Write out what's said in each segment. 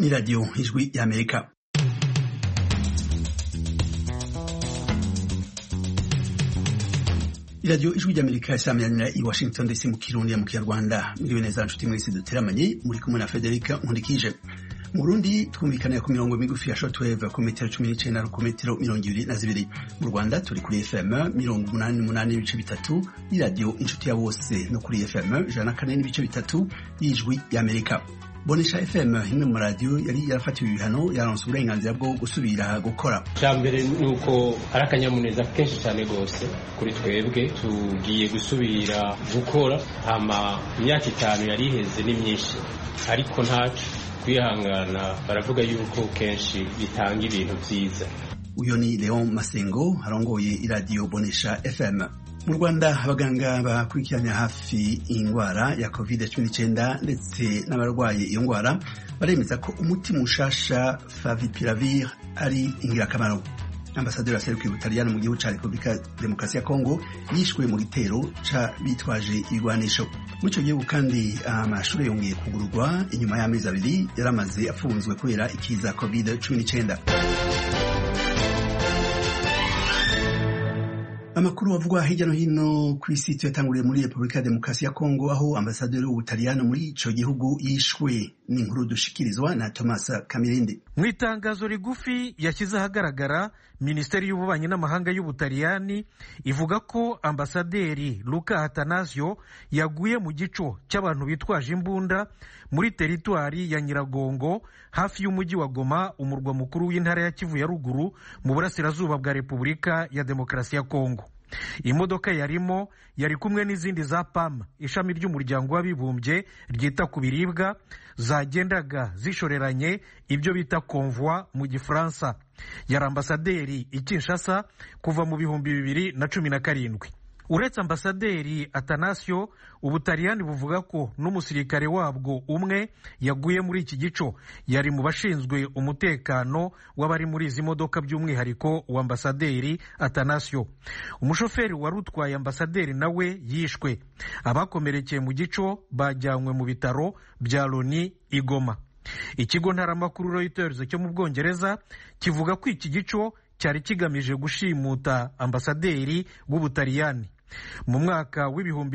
ni radio Ijwi y'Amerika. Radio Ijwi y'Amerika isamirana i Washington DC mu Kirundi ya mu Kinyarwanda. Muriwe neza nshuti mwese duteramanye muri kumwe na Federica Nkundikije. Mu Burundi twumvikana ku mirongo migufi ya shortwave ku metero 19 na ku metero 22. Mu Rwanda turi kuri FM 88.3 ni radio inshuti ya bose no kuri FM 104.3 y'Ijwi y'Amerika. Bonesha FM imwe mu radio yari yarafatiwe ibihano yaronse uburenganzira bwo gusubira gukora. Cyambere nuko arakanyamuneza kenshi cyane gose kuri twebwe tugiye gusubira gukora hama imyaka 5 yari iheze ni myinshi ariko ntacu kwihangana baravuga yuko kenshi bitanga ibintu byiza. Uyo ni Leon Masengo arongoye iradio Bonesha FM. Mu Rwanda abaganga bakurikiranya hafi ingwara ya COVID-19 ndetse n'abarwaye iyo ngwara baremeza ko umuti mushasha Favipiravir ari ingirakamaro. Ambasaderi aserukiye Ubutaliyani mu gihugu ca Republika Demokarasi ya Kongo yishwe mu gitero ca bitwaje ibigwanisho. Muri ico gihugu kandi amashuri yongeye kugururwa inyuma y'amezi 2 yaramaze afunzwe kubera ikiza COVID-19. Amakuru avugwa hirya no hino ku isi yatanguriye muri Republika Demokarasi ya Kongo aho ambasaderi w'Ubutaliyani muri ico gihugu yishwe. Ni inkuru dushikirizwa na Thomas Kamirindi. Mu itangazo rigufi yashyize ahagaragara Minisiteri y'Ububanyi n'Amahanga y'Ubutaliyani ivuga ko ambasaderi Luca Attanasio yaguye mu gico cy'abantu bitwaje imbunda muri teritwari ya Nyiragongo hafi y'umujyi wa Goma, umurwa mukuru w'intara ya Kivu ya ruguru mu burasirazuba bwa Repubulika ya Demokarasi ya Kongo. Imodoka yarimo yari kumwe n'izindi za PAM, ishami ry'umuryango w'abibumbye ryita ku biribwa, zagendaga zishoreranye ibyo bita convoi mu Gifaransa. Yari ambasaderi i Kinshasa kuva mu 2017. Uretse ambasaderi Attanasio, Ubutaliyani buvuga ko n'umusirikare wabwo umwe yaguye muri iki gico. Yari mu bashinzwe umutekano w'abari muri izi modoka by'umwihariko wa ambasaderi Attanasio. Umushoferi wari utwaye ambasaderi nawe yishwe. Abakomerekeye mu gico bajyanywe mu bitaro bya Loni i Goma. Ikigo ntaramakuru Reuters cyo mu Bwongereza kivuga ko iki gico cyari kigamije gushimuta ambasaderi w'Ubutaliyani. Mu mwaka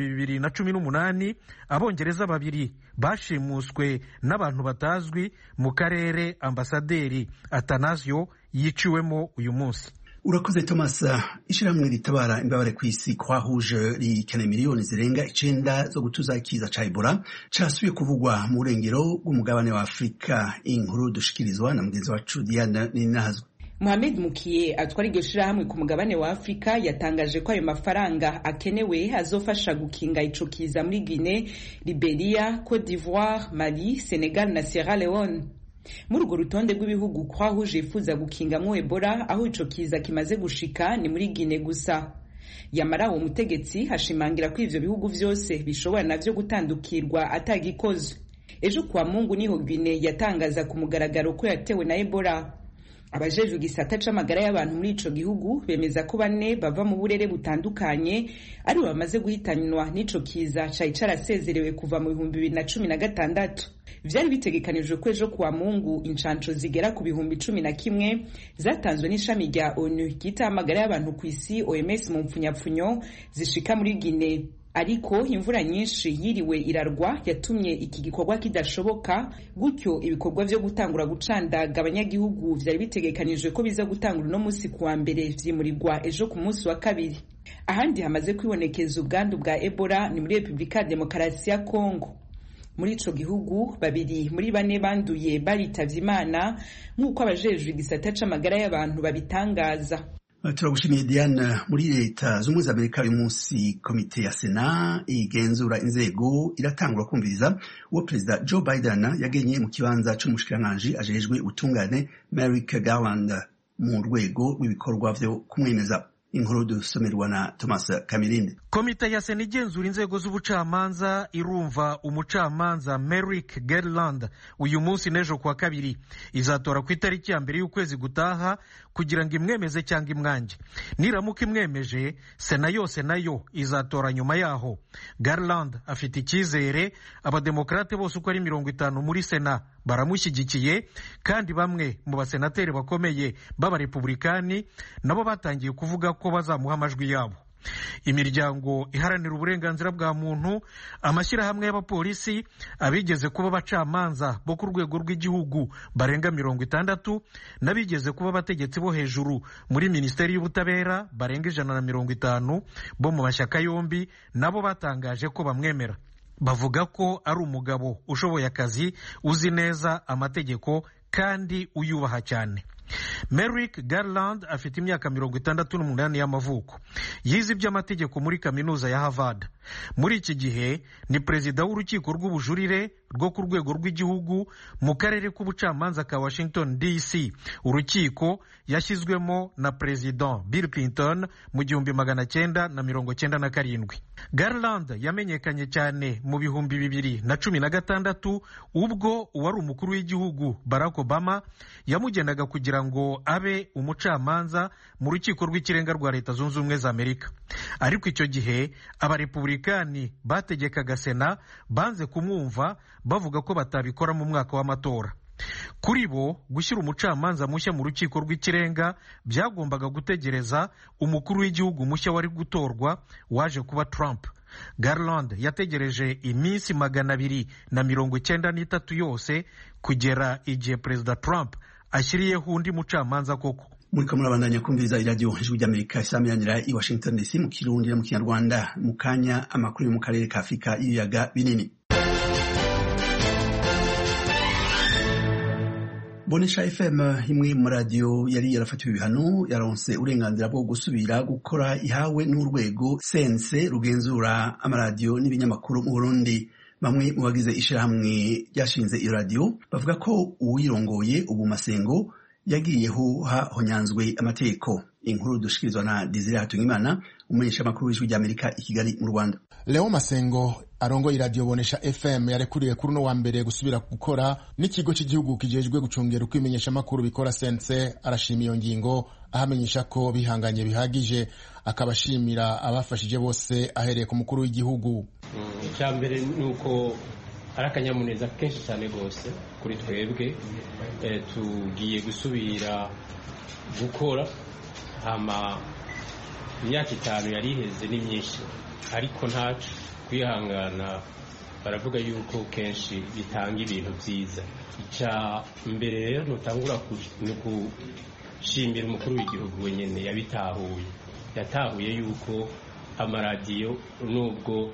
w'2018 abongereza 2 bashimuswe n'abantu batazwi mu karere ambasaderi Attanasio yiciwemo uyu munsi. Urakoze Thomas. Ishiramwe ritabara imbabare kw'isi kwahuje rikene miliyoni zirenga 9 zo gutuza ikiza ca Ebola casubiye kuvugwa mu burengero bw'umugabane wa Afrika. Inkuru dushikirizwa na mugenzi wacu Diana Ninahazwe. Mohamed Mukiye atwara iryo shirahamwe ku mugabane wa Afrika yatangaje ko ayo mafaranga akenewe azofasha gukinga ico kiza muri Guinea, Liberia, Côte d'Ivoire, Mali, Senegal na Sierra Leone. Muri urwo rutonde rw'ibihugu kwahuje ifuza gukingamwo Ebola aho ico kiza kimaze gushika ni muri Guinea gusa. Yamara uwo mutegetsi hashimangira ko ivyo bihugu vyose bishobora navyo gutandukirwa atagikozwe. Ejo kwa Mungu niho Guinea yatangaza ku mugaragaro ko yatewe na Ebola. Abajejwe igisata c'amagara y'abantu muri ico gihugu bemeza ko 4 bava mu burere butandukanye ari bamaze guhitanwa n'ico kiza cari carasezerewe kuva mu 2016. Vyari bitegekanijwe ko ejo kuwa Mungu incanco zigera ku 11,000 zatanzwe n'ishami rya ONU ryita amagara y'abantu ku isi OMS mu mpfunyapfunyo zishika muri Guinea. Ariko imvura nyinshi yiriwe irarwa yatumye iki gikorwa kidashoboka, gutyo ibikorwa vyo gutangura gucandaga abanyagihugu vyari bitegekanijwe ko biza gutangura no musi kuwa mbere vyimurirwa ejo ku munsi wa kabiri. Ahandi hamaze kwibonekeza ubwandu bwa Ebola ni muri Republika Demokarasi ya Kongo. Muri ico gihugu 2 muri 4 banduye baritavye Imana nk'uko abajejwe igisata c'amagara y'abantu babitangaza. Turagushimiye Diana. Muri leta z'Ubumwe za Amerika uyu munsi komite ya Sena igenzura inzego iratangura kumviriza uwo Perezida Joe Biden yagenye mu kibanza c'umushikiranganji ajejwe ubutungane Merrick Garland mu rwego rw'ibikorwa vyo kumwemeza. Inkuru dusomerwa na Thomas Kamirindi. Komite ya Sena igenzura inzego z'ubucamanza irumva umucamanza Merrick Garland uyu munsi n'ejo kwa kabiri. Izatora ku itariki ya mbere y'ukwezi gutaha kugira ngo imwemeze cyangwa imwange. Niramuka imwemeje, Sena yose nayo izatora nyuma yaho. Garland afite icyizere abademokrate bose uko ari 50 muri Sena baramushyigikiye, kandi bamwe mu basenateri bakomeye b'abarepublikani nabo batangiye kuvuga ko bazamuha amajwi yabo. Imiryango iharanira uburenganzira bwa muntu, amashyirahamwe y'abapolisi, abigeze kuba abacamanza bo ku rwego rw'igihugu barenga 60, n'abigeze kuba abategetsi bo hejuru muri minisiteri y'ubutabera barenga 150 bo mu mashyaka yombi nabo batangaje ko bamwemera. Bavuga ko ari umugabo ushoboye akazi, uzi neza amategeko kandi uyubaha cyane. Merrick Garland afite imyaka 68 y'amavuko. Yize iby'amategeko muri kaminuza ya Harvard. Muri iki gihe ni perezida w'urukiko rw'ubujurire rwo ku rwego rw'igihugu mu karere k'ubucamanza ka Washington DC, urukiko yashyizwemo na President Bill Clinton mu 1997. Garland yamenyekanye cyane mu 2016 ubwo uwari umukuru w'igihugu Barack Obama yamugenaga kugira ngo abe umucamanza mu rukiko rw'ikirenga rwa Leta Zunze Ubumwe za Amerika. Ariko icyo gihe abarepublikani bategekaga Sena banze kumwumva, bavuga ko batabikora mu mwaka w'amatora. Kuri bo gushyira umucamanza mushya mu rukiko rw'ikirenga byagombaga gutegereza umukuru w'igihugu mushya wari gutorwa waje kuba Trump. Garland yategereje iminsi 293 yose kugera igihe Perezida Trump ashyiriyeho undi mucamanza koko. Muriko murabandanya kumviriza iradiyo Ijwi ry'Amerika isamiranyira i Washington DC mu Kirundi no mu Kinyarwanda. Mu kanya amakuru yo mu karere ka Afurika y'ibiyaga binini. Bonesha FM, imwe mu radio yari yarafatiwe ibihano, yaronse uburenganzira bwo gusubira gukora ihawe n'urwego sense rugenzura amaradiyo n'ibinyamakuru mu Burundi. Bamwe mu bagize ishirahamwe ryashinze iyo radio bavuga ko uwirongoye ubu Masengo yagiriyeho hahonyanzwe amategeko. Inkuru dushikirizwa na Desire Hatungimana, umumenyesha makuru w'Ijwi ry'Amerika i Kigali mu Rwanda. Leo Masengo arongoye iradiyo Bonesha FM yarekuriye kuri no wa mbere gusubira gukora n'ikigo cy'igihugu kijejwe gucungera ukwimenyesha makuru bikora sense. Arashima iyo ngingo, ahamenyesha ko bihanganye bihagije, akabashimira abafashije bose ahereye ku mukuru w'igihugu. Icyambere nuko arakanyamuneza kenshi cyane gose kuri twebwe, tugiye gusubira gukora. Hama imyaka 5 yari iheze ni myinshi, ariko ntacu kwihangana. Baravuga yuko kenshi bitanga ibintu byiza. Icya mbere rero nutangura gushimira umukuru w'igihugu wenyene yatahuye yuko amaradiyo nubwo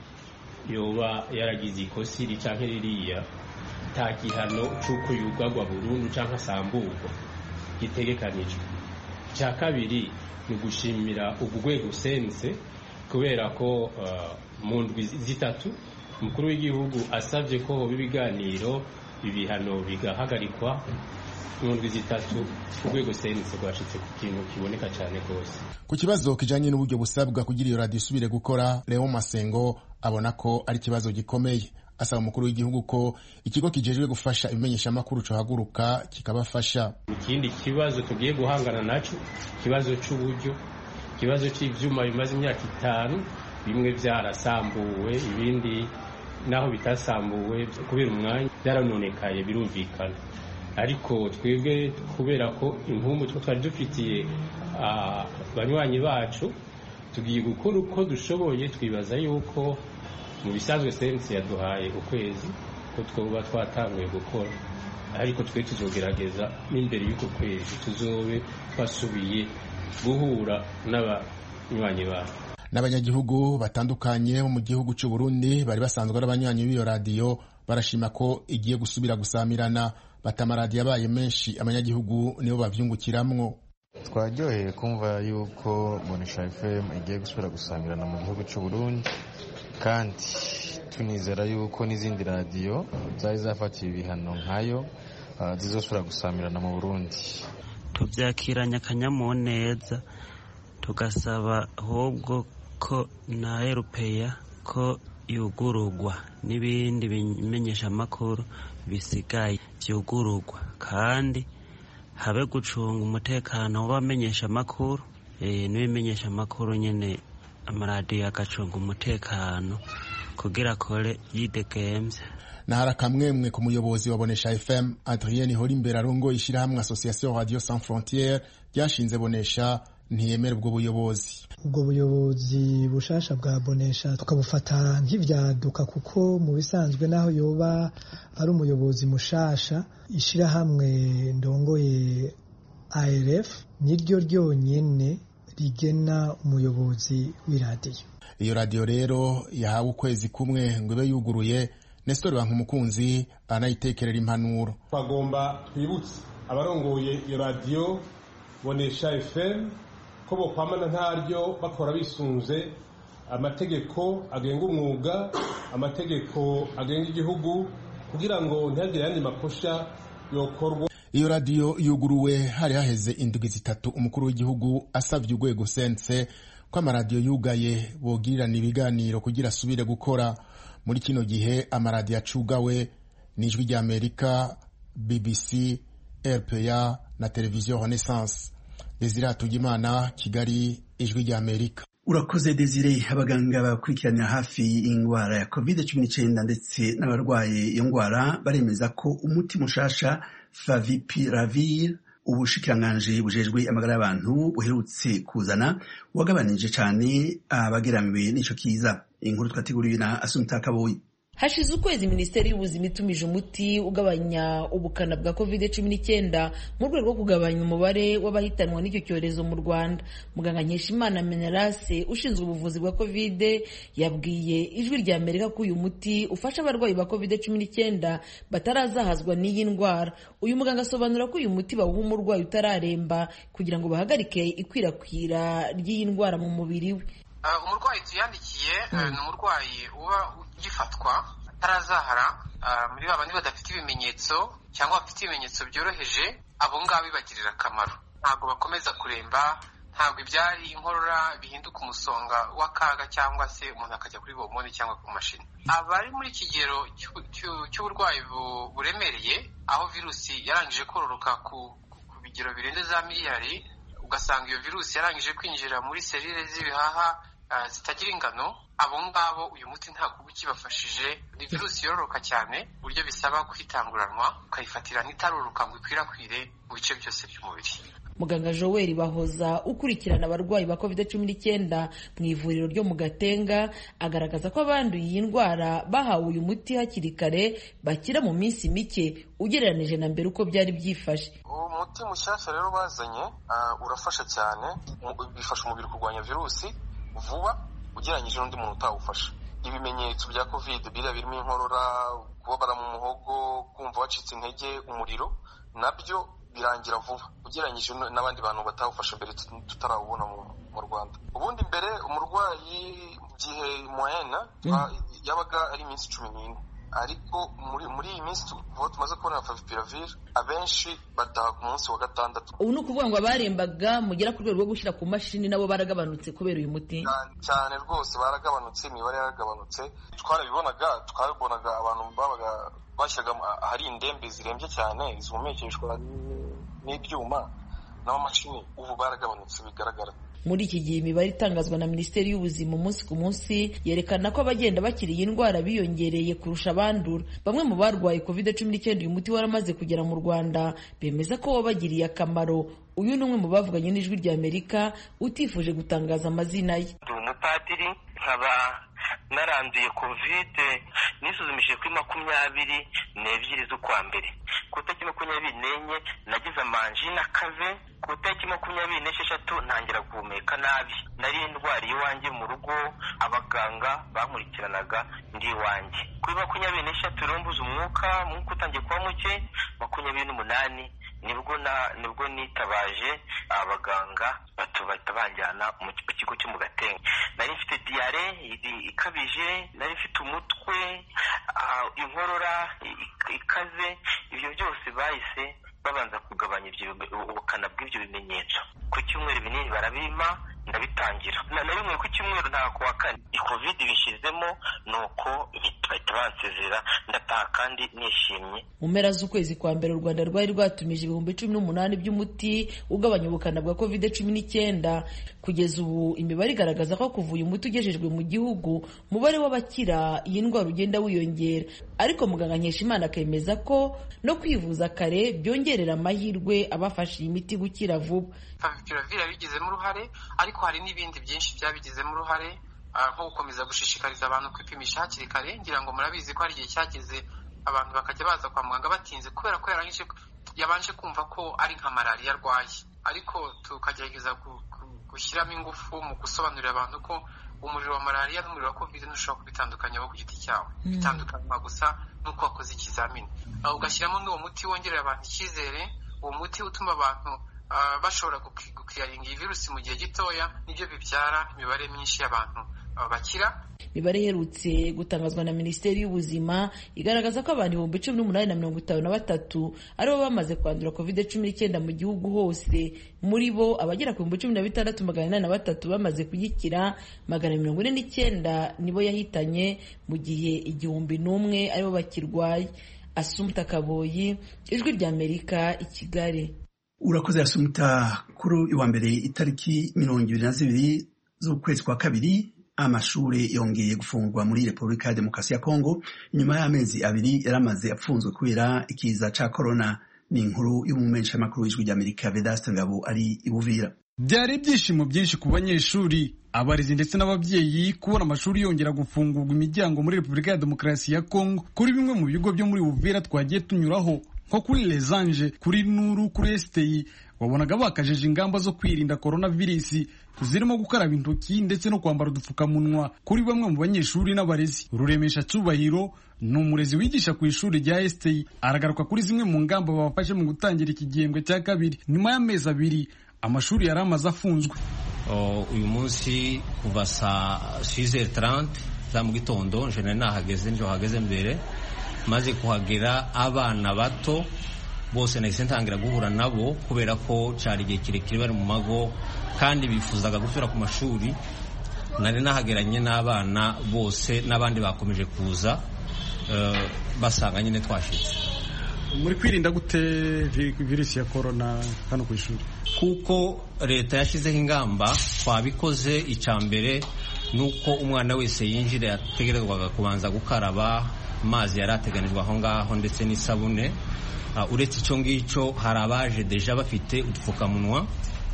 yoba yaragize ikosi ricanke ririya, nta gihano c'uko yugagwa burundu canke asamburwa gitegekanijwe. Icya kabiri ni gushimira urwego sense, kubera ko mu ndwi zitatu umukuru w'igihugu asabye ko hoba ibiganiro, ibihano bigahagarikwa. Mu ndwi zitatu urwego sense rwashitse ku kintu kiboneka cyane rwose. Ku kibazo kijanye n'uburyo busabwa kugira iyo radio isubire gukora, Leo Masengo abona ko ari kibazo gikomeye. Asaba umukuru w'igihugu ko ikigo kijejwe gufasha ibimenyesha makuru cyo haguruka kikabafasha. Ikindi kibazo tugiye guhangana naco, kibazo c'uburyo, kibazo c'ivyuma bimaze imyaka 5, bimwe byarasambuwe, ibindi naho bitasambuwe kubera umwanya byaranonekaye, birumvikana. Ariko twebwe kubera ko impumbu twari dufitiye abanywanyi bacu, tugiye gukora uko dushoboye. Twibaza yuko mu bisanzwe sense yaduhaye ukwezi ko twoba twatanguye gukora, ariko twe tuzogerageza n'imbere y'uko kwezi tuzobe twasubiye guhura n'abanywanyi bacu. N'abanyagihugu batandukanye mu gihugu cy'u Burundi bari basanzwe ari abanywanyi b'iyo radio barashima ko igiye gusubira gusamirana. Batamaradiyo abaye menshi, abanyagihugu nibo bavyungukiramwo. Twaryoheye kumva yuko Bonesha FM igiye gusubira gusamirana mu gihugu cy'u Burundi, kandi tunizera yuko n'izindi radio zari zafatiye ibihano nkayo zizosubira gusamirana mu Burundi. Tuvyakiranya akanyamuneza, tugasaba ahubwo ko na Europeya ko yugurugwa n'ibindi bimenyesha makuru bisigaye vyugurugwa, kandi habe gucunga umutekano w'abamenyesha makuru n'ibimenyesha makuru nyene. Amaradiyo agacunga umutekano kugira akore yidegemvye. Nahara kamwemwe ku muyobozi wa Bonesha FM Adrien Horimbere arongo ishirahamwe Association Radio Sans Frontières ryashinze Bonesha ntiyemera ubwo buyobozi. Ubwo buyobozi bushasha bwa Bonesha tukabufata nk'ivyaduka kuko mu bisanzwe naho yoba ari umuyobozi mushasha ishirahamwe ndongoye ARF niryo ryonyene rigena umuyobozi w'iradiyo. Iyo radio rero yahawe ukwezi kumwe ngo ibe yuguruye. Nestor Bankumukunzi anayitekerera impanuro. Bagomba twibutse abarongoye iyo radio Bonesha FM ko bokwamana ntaryo bakora bisunze amategeko agenga umwuga, amategeko agenga igihugu kugira ngo ntihagire yandi makosha yokorwa. Iyo radio yuguruwe hari haheze indwi zitatu umukuru w'igihugu asavye urwego sense ko amaradiyo yugaye bogirirana ibiganiro kugira asubire gukora. Muri kino gihe amaradiyo acugawe n'Ijwi rya Amerika, BBC, RPA na Televiziyo Renaissance. Desire Hatugimana, Kigali, Ijwi rya Amerika. Urakoze Desire. Abaganga bakurikirana hafi ingwara ya COVID-19 ndetse n'abarwaye iyo ngwara baremeza ko umuti mushasha Favipiravir ubushikiranganji bujejwe amagara y'abantu buherutse kuzana wagabanije cyane abageramiwe n'ico kiza. Inkuru twateguriwe na Asumta Kaboyi. Hashize ukwezi Minisiteri y'Ubuzima itumije umuti ugabanya ubukana bwa COVID-19 mu rwego rwo kugabanya umubare w'abahitanwa n'icyo cyorezo mu Rwanda. Muganga Nkeshimana Menelase ushinzwe ubuvuzi bwa COVID yabwiye Ijwi rya Amerika ko uyu muti ufasha abarwayi ba COVID-19 batarazahazwa n'iyi ndwara. Uyu muganga asobanura ko uyu muti bawuha umurwayi utararemba kugira ngo bahagarike ikwirakwira ry'iyi ndwara mu mubiri we. Umurwayi tuyandikiye ni umurwayi uba ugifatwa atarazahara muri babandi badafite ibimenyetso cyangwa bafite ibimenyetso byoroheje, abo ngabo bibagirira akamaro. Ntabwo bakomeza kuremba, ntabwo ibyari inkorora bihinduka umusonga w'akaga cyangwa se umuntu akajya kuri bomoni cyangwa ku mashini. Abari muri kigero cy'uburwayi buremereye aho virusi yarangije kororoka ku bigero birenze za miliyari, ugasanga iyo virusi yarangije kwinjira muri selile z'ibihaha zitagira ingano, abo ngabo uyu muti ntabwo ukibafashije. Ni virusi yororoka cyane uburyo bisaba kwitanguranwa ukayifatira n'itaroroka ngo ikwirakwire mu bice byose by'umubiri. Muganga Joel Bahoza ukurikirana abarwayi ba COVID-19 mu ivuriro ryo mu Gatenga agaragaza ko abanduye iyi ndwara bahawe uyu muti hakiri kare bakira mu minsi mike ugereranije na mbere uko byari byifashe. Umuti mushyashya rero bazanye urafasha cyane, bifasha umubiri kurwanya virusi vuba ugereranyije n'undi muntu utawufasha. Ibimenyetso bya COVID birimo inkorora, kubabara mu muhogo, kumva wacitse intege, umuriro, nabyo birangira vuba ugereranyije n'abandi bantu batawufasha mbere tutarawubona mu Rwanda. Ubundi mbere umurwayi gihe moyenne yabaga ari iminsi 14, ariko muri iyi minsi tumaze kubona Favipiravir abenshi bataha ku munsi wa gatandatu. Ubu ni ukuvuga ngo abarembaga mugera ku rwego rwo gushyira ku mashini nabo baragabanutse kubera uyu muti? Cyane rwose baragabanutse, imibare yaragabanutse. Twabibonaga abantu babaga bashyiraga ahari indembe zirembye cyane zihumekeshwa n'ibyuma n'amamashini, ubu baragabanutse bigaragara. Muri iki gihe imibare itangazwa na Minisiteri y'Ubuzima umunsi ku munsi yerekana ko abagenda bakira iyi ndwara biyongereye kurusha abandura. Bamwe mu barwaye COVID-19 uyu muti waramaze kugera mu Rwanda bemeza ko wabagiriye akamaro. Uyu ni umwe mu bavuganye n'Ijwi rya Amerika utifuje gutangaza amazina ye. Ndi umupadiri, nkaba naranduye COVID, nisuzumishije kuri 22 z'ukwa mbere. Ku itariki 24 nagize amanjina akaze, ku itariki 26 ntangira guhumeka nabi. Nari ndwariye iwanjye mu rugo, abaganga bankurikiranaga ndi iwanjye. Kuri 26 rombuza umwuka utangiye kuba muke, 28 nibwo nitabaje abaganga bahita banjyana mu kigo cyo mu Gatenga. Nari mfite diare ikabije, nari mfite umutwe, inkorora ikaze. Ibyo byose bahise babanza kugabanya ubukana bw'ibyo bimenyetso. Ku cyumweru binini barabima, ndabitangira na rimwe ku cyumweru nta kuwa kane covid bishyizemo nuko bahita bansezera ndataha kandi nishimye. Mu mpera z'ukwezi kwa mbere u Rwanda rwari rwatumije 18,000 by'umuti ugabanya ubukana bwa covid-19. Kugeza ubu imibare igaragaza ko kuva uyu muti ugejejwe mu gihugu umubare w'abakira iyi ndwara ugenda wiyongera, ariko muganga Nkeshimana akemeza ko no kwivuza kare byongerera amahirwe abafashe iyi miti gukira vuba. Favipiravir yabigizemo uruhare, ariko hari n'ibindi byinshi byabigizemo uruhare, nko gukomeza gushishikariza abantu kwipimisha hakiri kare. Ngira ngo murabizi ko hari igihe cyageze abantu bakajya baza kwa muganga batinze kubera ko yabanje kumva ko ari nka malariya arwaye, ariko tukagerageza gushyiramo ingufu mu gusobanurira abantu ko umuriro wa malariya n'umuriro wa covid ntushobora kubitandukanya wo ku giti cyawe, bitandukanywa gusa n'uko wakoze ikizamini. Ugashyiramo n'uwo muti wongerera abantu icyizere, uwo muti utuma abantu bashobora gukiyaringa iyi virusi mu gihe gitoya, nibyo bibyara imibare myinshi y'abantu bakira. Imibare iherutse gutangazwa na Minisiteri y'Ubuzima igaragaza ko abantu 18,053 aribo bamaze kwandura covid-19 mu gihugu hose. Muri bo abagera ku 16,803 bamaze kuyikira, 149 nibo yahitanye, mu gihe 1,001 aribo bakirwaye. Assumpta Kaboyi, Ijwi ry'Amerika, i Kigali. Urakoze Assumpta. Kuri uwa mbere itariki 22 z'ukwezi kwa kabiri amashuri yongeye gufungwa muri Repubulika ya Demokarasi ya Kongo nyuma y'amezi abiri yaramaze apfunzwe kubera ikiza ca corona. Ni inkuru y'umumenyeshamakuru w'Ijwi ry'Amerika Vedaste Ngabo ari i Buvira. Byari ibyishimo byinshi ku banyeshuri, abarezi ndetse n'ababyeyi kubona amashuri yongera gufungurwa imiryango muri Repubulika ya Demokarasi ya Kongo. Kuri bimwe mu bigo byo muri Buvira twagiye tunyuraho nko kuri Les Anges, kuri Nuru, kuri STI, wabonaga bakajeje ingamba zo kwirinda coronavirus zirimo gukaraba intoki ndetse no kwambara udupfukamunwa. Kuri bamwe mu banyeshuri n'abarezi, Ruremesha Cyubahiro ni umurezi wigisha ku ishuri rya STI, aragaruka kuri zimwe mu ngamba babafashe mu gutangira iki gihembwe cya kabiri nyuma y'amezi abiri amashuri yari amaze afunzwe. Uyu munsi kuva saa 6h30 za mu gitondo nje nahageze, nje hageze mbere, maze kuhagera abana bato bose nahise ntangira guhura nabo kubera ko cyari igihe kirekire bari mu mago kandi bifuzaga gusubira ku mashuri. Nari nahageranye n'abana bose n'abandi bakomeje kuza basanga nyine twashitse. Muri kwirinda gute virusi ya corona hano ku ishuri? Kuko leta yashyizeho ingamba, twabikoze. Icyambere nuko umwana wese yinjira yategerezwaga kubanza gukaraba amazi yari ateganijwe aho ngaho ndetse n'isabune. Uretse icyo ngicyo hari abaje deja bafite udupfukamunwa,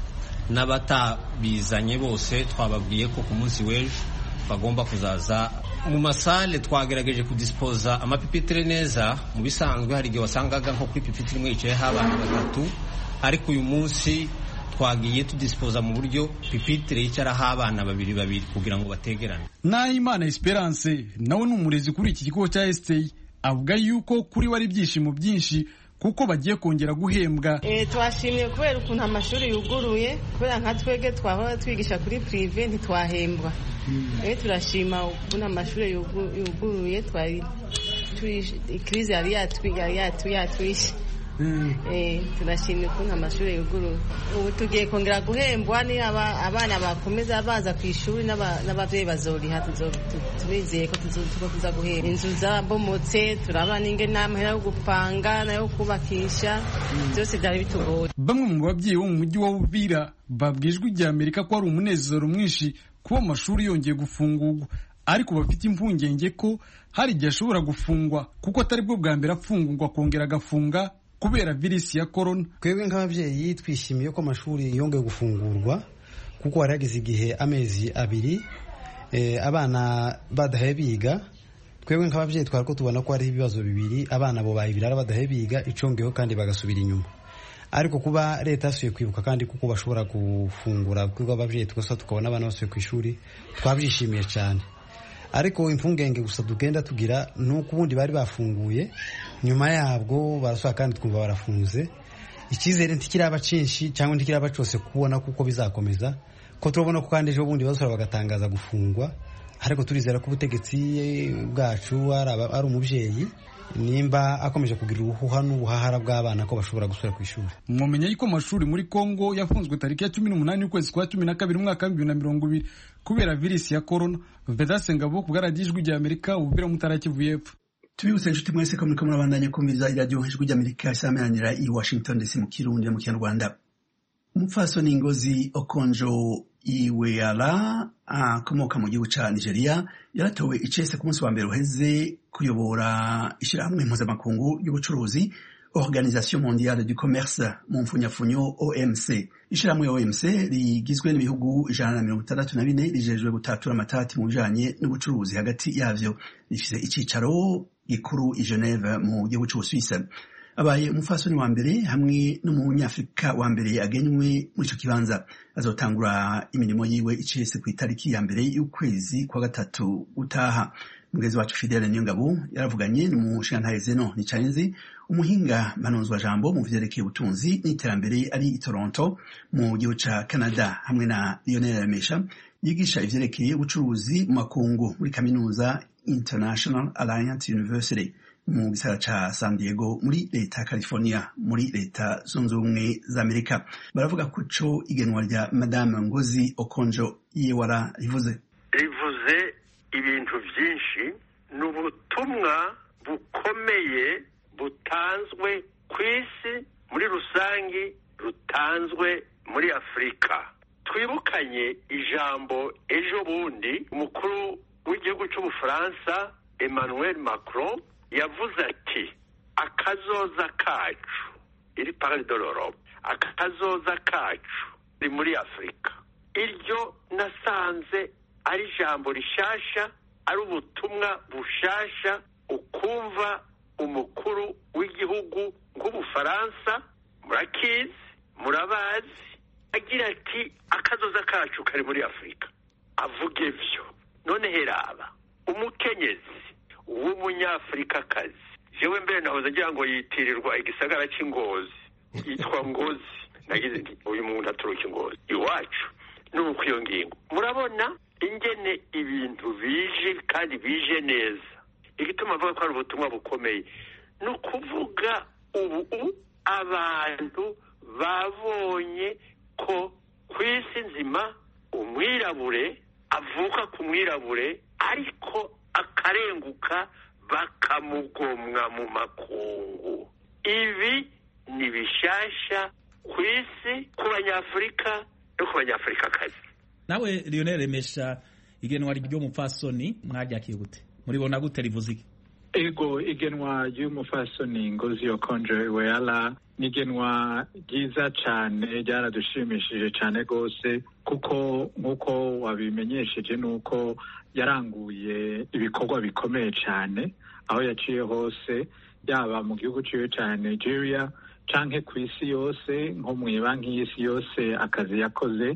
n'abatabizanye bose twababwiye ko ku munsi w'ejo bagomba kuzaza mu masale. Twagerageje kudispoza amapipitire neza. Mu bisanzwe hari igihe wasangaga nko kuri pipitire imwe yicayeho abantu batatu, ariko uyu munsi twagiye tudispoza mu buryo pipitire yicaraho abana babiri kugira ngo bategerane. Nahimana Esperance nawe ni umurezi kuri iki kigo cya STI, avuga yuko kuri wari ibyishimo byinshi kuko bagiye kongera guhembwa. Twashimiye kubera ukuntu amashuri yuguruye, kubera nka twege twahora twigisha kuri prive ntitwahembwa. Turashima ukuntu amashuri yuguruye, twari ikrize yari yatwishe. Turashimye ukuntu amashuri yuguruye. Ubu tugiye kongera guhembwa, ni abana bakomeza baza ku ishuri n'ababyeyi bazoriha. Turizeye ko tuza guhembwa. Inzu zabomotse, turabana ingene n'amahera yo gupanga nayo kubakisha, byose byari bitugoye. Bamwe mu babyeyi bo mu mujyi wa Buvira babwijwe Ijwi ry'Amerika ko ari umunezero mwinshi kuba amashuri yongeye gufungurwa, ariko bafite impungenge ko hari igihe ashobora gufungwa kuko atari bwo bwa mbere afungurwa kongera agafunga kubera virusi ya corona. Twebwe nk'ababyeyi twishimiye ko amashuri yongeye gufungurwa kuko hari hageze igihe amezi abiri abana badahe biga. Twebwe nk'ababyeyi twari ko tubona ko hari ibibazo bibiri, abana bo bayibirara badahe biga icongeho kandi bagasubira inyuma. Ariko kuba leta yasuye kwibuka kandi kuko bashobora gufungura kuko ababyeyi twese tukabona abana basuye ku ishuri, twabyishimiye cyane. Ariko impungenge gusa tugenda tugira nuko ubundi bari bafunguye, nyuma yabwo barasaba kandi twumva barafunze. Icyizere ntikiraba cinshi cyangwa ntikiraba cyose kubona kuko bizakomeza, ko turabona ko kandi ejo bundi basura bagatangaza gufungwa. Ariko turizera ko ubutegetsi bwacu ari umubyeyi nimba akomeje kugira uruhuha n'ubuhahara bw'abana ko bashobora gusubira ku ishuri. Mwamenya yuko amashuri muri Kongo yafunzwe tariki ya 18 y'ukwezi kwa 12 umwaka wa 2020 kubera virusi ya corona. Vedaste Ngabo kugaragijwe rya Amerika ububira mutara Kivu y'Epfo. Tubibutse inshuti mwese ko muriko murabandanya kumviriza iradiyo ijwi ry'Amerika isameranira i Washington DC mu Kirundi mu Kinyarwanda. Umupfasoni Ngozi Okonjo-Iweala akomoka mu gihugu ca Nigeria yaratowe icese ku munsi wa mbere uheze kuyobora ishirahamwe mpuzamakungu y'ubucuruzi Organisation Mondiale du Commerce mu mfunyafunyo OMC. Ishirahamwe OMC rigizwe n'ibihugu 164 rijejwe gutatura amatati mu bijanye n'ubucuruzi hagati yavyo, rifise icicaro gikuru i Geneve mu gihugu c'Ubusuwisi. Abaye umufasoni wa mbere hamwe n'umunyafrika wa mbere agenywe muri ico kibanza. Azotangura imirimo yiwe icese ku itariki ya mbere y'ukwezi kwa gatatu utaha. Mugezi wacu Fidele Niyongabo yaravuganye n'umushingantahe Zeno Nicayenzi, umuhinga mpanuzwa jambo mu vyerekeye ubutunzi n'iterambere ari i Toronto mu gihugu ca Canada, hamwe na Lionel Remesha yigisha ivyerekeye ubucuruzi mu makungu muri kaminuza International Alliance University mu gisagara ca San Diego muri leta ya California muri leta zunze ubumwe za Amerika. Baravuga ko ico igenwa rya Madame Ngozi Okonjo-Iweala rivuze ibintu byinshi, n'ubutumwa bukomeye butanzwe ku isi muri rusangi, rutanzwe muri Afurika. Twibukanye ijambo ejo bundi umukuru w'igihugu cy'Ubufaransa Emmanuel Macron yavuze ati akazoza kacu, iri parole de l'Europe, akazoza kacu ni muri Afurika. Iryo nasanze ari ijambo rishasha, ari ubutumwa bushasha ukumva umukuru w'igihugu nk'Ubufaransa, murakizi murabazi, agira ati akazoza kacu kari muri Afurika. Avuge vyo none heraba umukenyezi w'umunyafrikakazi, jewe mbere nahoze agira ngo yitirirwa igisagara c'Ingozi, yitwa Ngozi. Nagize nti uyu muntu aturuka Ingozi iwacu. Nuko iyo ngingo murabona ingene ibintu bije kandi bije neza. Igituma avuga ko ari ubutumwa bukomeye ni ukuvuga ubu abantu babonye ko ku isi nzima umwirabure avuka ku mwirabure ariko akarenguka bakamugomwa mu makungu. Ibi ni bishasha ku isi, ku banyafurika no ku banyafurikakazi. Nawe Lionel Remesha, igenwa ry'umupfasoni mwaryakiriye gute? Muribona gute rivuze iki? Ego, igenwa ry'umupfasoni Ngozi Okonjo-Iweala nigenwa ryiza cyane, ryaradushimishije cyane gose, kuko nkuko wabimenyesheje nuko yaranguye ibikorwa bikomeye cyane aho yaciye hose, yaba mu gihugu ciwe ca Nigeria canke ku isi yose, nko mu banki y'isi yose akazi yakoze,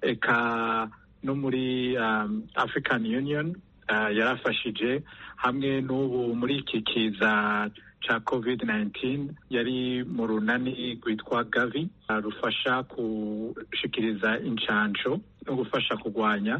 eka no muri African Union yarafashije, hamwe n'ubu muri iki kiza ca COVID-19 yari mu runani rwitwa Gavi rufasha gushikiriza incanco no gufasha kurwanya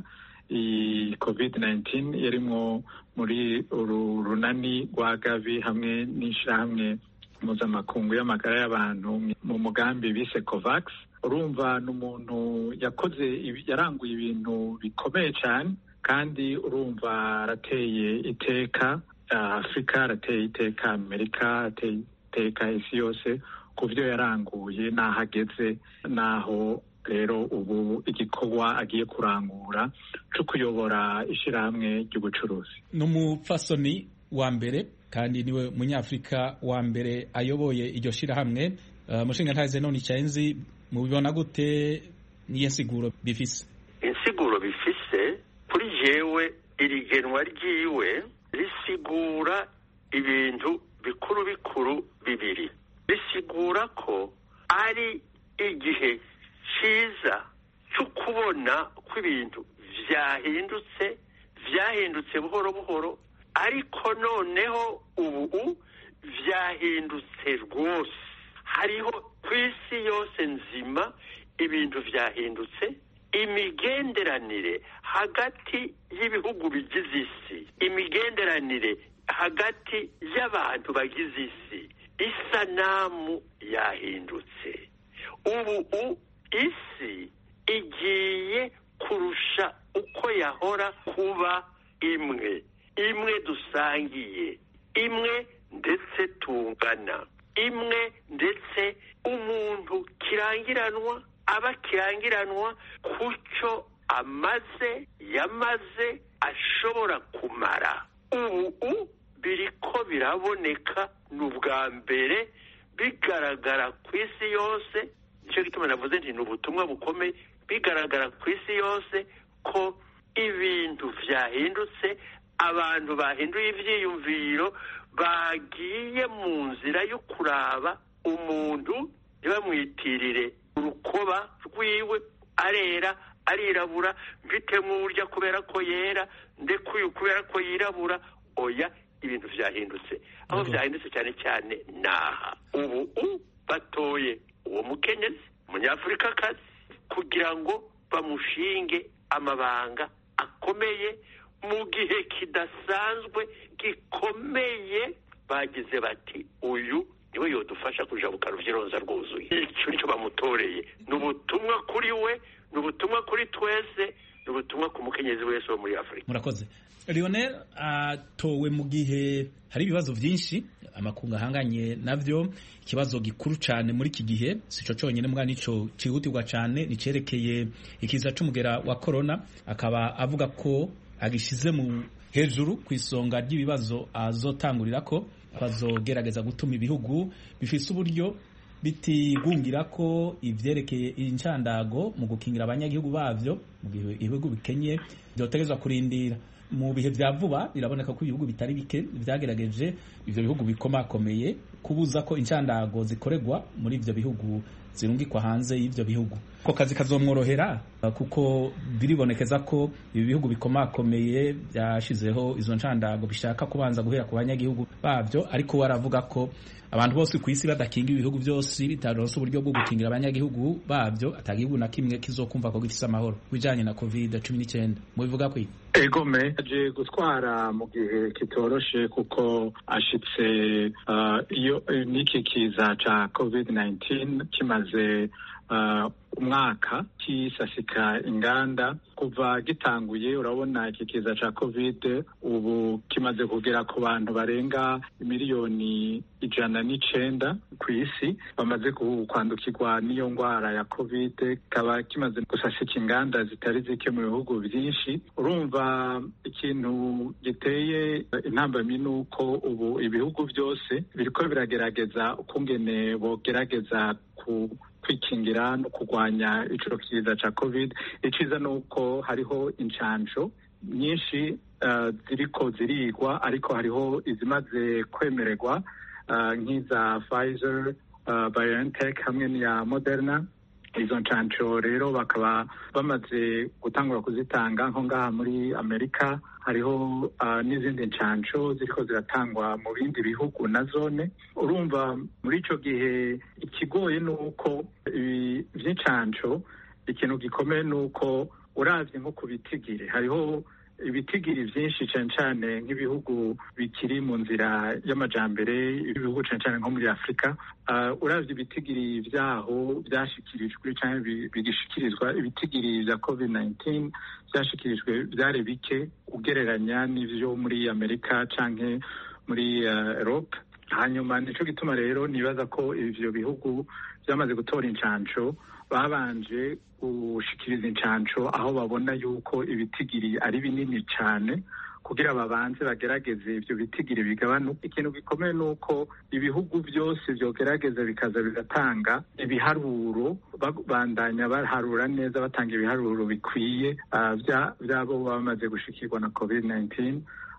i COVID-19, yarimwo muri uru runani rwa Gavi hamwe n'ishirahamwe mpuzamakungu y'amagara y'abantu mu mugambi bise COVAX. Urumva n'umuntu yaranguye ibintu bikomeye cyane, kandi urumva arateye iteka Afrika, arateye iteka Amerika, arateye iteka isi yose ku byo yaranguye n'aho ageze, n'aho rero ubu igikorwa agiye kurangura cyo kuyobora ishirahamwe ry'ubucuruzi. N'umupfasoni wa mbere kandi niwe munyafrika wa mbere ayoboye iryo shirahamwe. Mushingantahe Zeno Nicayenzi, mubibona gute? Niye siguro bifise? Insiguro bifise kuri jewe, iri genwa ryiwe risigura ibintu bikuru bikuru bibiri. Risigura ko ari igihe ciza cyo kubona ko ibintu vyahindutse buhoro buhoro, ariko noneho ubu vyahindutse rwose. Hariho ku isi yose nzima ibintu vyahindutse, imigenderanire hagati y'ibihugu bigize isi, imigenderanire hagati y'abantu bagize isi isanamu yahindutse. Ubu isi igiye kurusha uko yahora kuba imwe dusangiye, imwe ndetse tungana, imwe ndetse umuntu kirangiranwa aba kirangiranwa kucyo yamaze ashobora kumara. Ubu biriko biraboneka n'ubwa mbere bigaragara ku isi yose. Nicyo gituma navuze nti ni ubutumwa bukomeye, bigaragara ku isi yose ko ibintu vyahindutse, abantu bahinduye ivyiyumviro, bagiye mu nzira yo kuraba umuntu ntibamwitirire urukoba rwiwe, arera arirabura, mfitemo urya kubera ko yera, ndekuye kubera ko yirabura. Oya, ibintu vyahindutse. Aho vyahindutse cyane cyane naha ubu batoye uwo mukenyezi umunyafurikakazi kugira ngo bamushinge amabanga akomeye mu gihe kidasanzwe gikomeye. Bagize bati uyu niwe yodufasha kujabuka ruvyironza rwuzuye. Icyo nicyo bamutoreye. Ni ubutumwa kuri we, ni ubutumwa kuri twese, ni ubutumwa ku mukenyezi wese wo muri Afurika. Murakoze. Lionel atowe mu gihe hari ibibazo byinshi amakungu ahanganye navyo. Ikibazo gikuru cyane muri iki gihe sico cyonyine mbwa nico cihutirwa cyane nicerekeye ikiza c'umugera wa corona. Akaba avuga ko agishize mu hejuru ku isonga ry'ibibazo azotangurira ko bazogerageza gutuma ibihugu bifise uburyo bitigungira ko ivyerekeye incandago mu gukingira abanyagihugu bavyo mu gihe ibihugu bikenye byotegezwa kurindira. Mu bihe vya vuba biraboneka ko ibihugu bitari bike vyagerageje, ivyo bihugu bikomakomeye, kubuza ko incandago zikoregwa muri ivyo bihugu zirungikwa hanze y'ivyo bihugu. Ko kazi kazomworohera kuko biribonekeza ko ibi bihugu bikomakomeye byashizeho izo ncandago bishaka kubanza guhera ku banyagihugu bavyo, ariko waravuga ko abantu bose ku isi badakinga ibihugu byose bitaronse uburyo bwo gukingira abanyagihugu bavyo, atagihugu na kimwe kizokumva ko gifise amahoro bijanye na COVID-19. Mubivuga ko Egome aje gutwara mu gihe kitoroshe kuko ashitse iyo niki kiza ca COVID-19 kimaze umwaka kisasika inganda kuva gitanguye. Urabona iki kiza ca COVID ubu kimaze kugera ku bantu barenga miliyoni 109 ku isi bamaze kwandukirwa n'iyo ngwara ya COVID. Kaba kimaze gusasika inganda zitari zike mu bihugu byinshi. Urumva ikintu giteye intambamyi nuko ubu ibihugu byose biriko biragerageza ukungene bogerageza kwikingira no kurwanya ico kiza ca COVID. Iciza nuko hariho incanco nyinshi ziriko zirigwa, ariko hariho izimaze kwemererwa nk'iza Pfizer, BioNTech hamwe n'iya Moderna. Izo ncanco rero bakaba bamaze gutangura kuzitanga nko ngaha muri Amerika. Hariho n'izindi ncanco ziriko ziratangwa mu bindi bihugu na zone. Urumva muri ico gihe ikigoye nuko ibi vy'incanco, ikintu gikomeye nuko uravye nko ku bitigiri, hariho ibitigiri vyinshi cane cane nk'ibihugu bikiri mu nzira y'amajambere, ibihugu cane cane nko muri Afrika. Uravye ibitigiri vyaho vyashikirijwe canke bigishikirizwa, ibitigiri vya COVID-19 vyashikirijwe vyari bike ugereranya n'ivyo muri Amerika canke muri Europe. Hanyuma nico gituma rero nibaza ko ivyo bihugu vyamaze gutora incanco babanje gushikiriza incanco aho babona yuko ibitigiri ari binini cane kugira babanze bagerageze ivyo bitigiri bigabanuka. Ikintu gikomeye nuko ibihugu byose vyogerageza bikaza bigatanga ibiharuro, bandanya baharura neza, batanga ibiharuro bikwiye vyabo bamaze gushikirwa na COVID-19.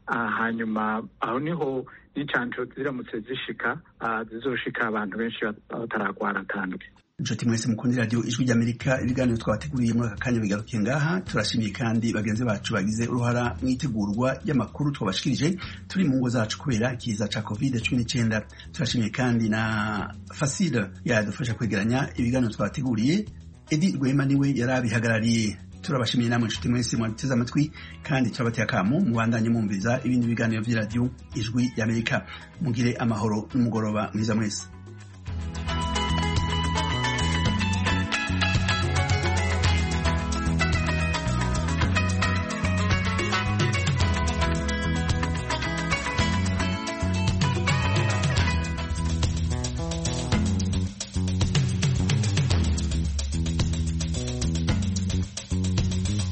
Hanyuma aho niho n'incanco ziramutse zishika zizoshika abantu benshi bataragwara atanduke. Inshuti mwese mukundi radio Ijwi ry'Amerika, ibiganiro twabateguriye muri aka kanya bigarukiye ngaha. Turashimiye kandi bagenzi bacu bagize uruhara mu itegurwa ry'amakuru twabashikirije turi mu ngo zacu kubera ikiza ca COVID-19. Turashimiye kandi na Fasile yadufasha kwegeranya ibiganiro twabateguriye. Edi Rwema niwe yarabihagarariye. turabashimiye namwe inshuti mwese mwateze amatwi kandi turabateye akamu mubandanye mwumviza ibindi biganiro by'iradiyo ijwi y'Amerika. Mugire amahoro n'umugoroba mwiza mwese.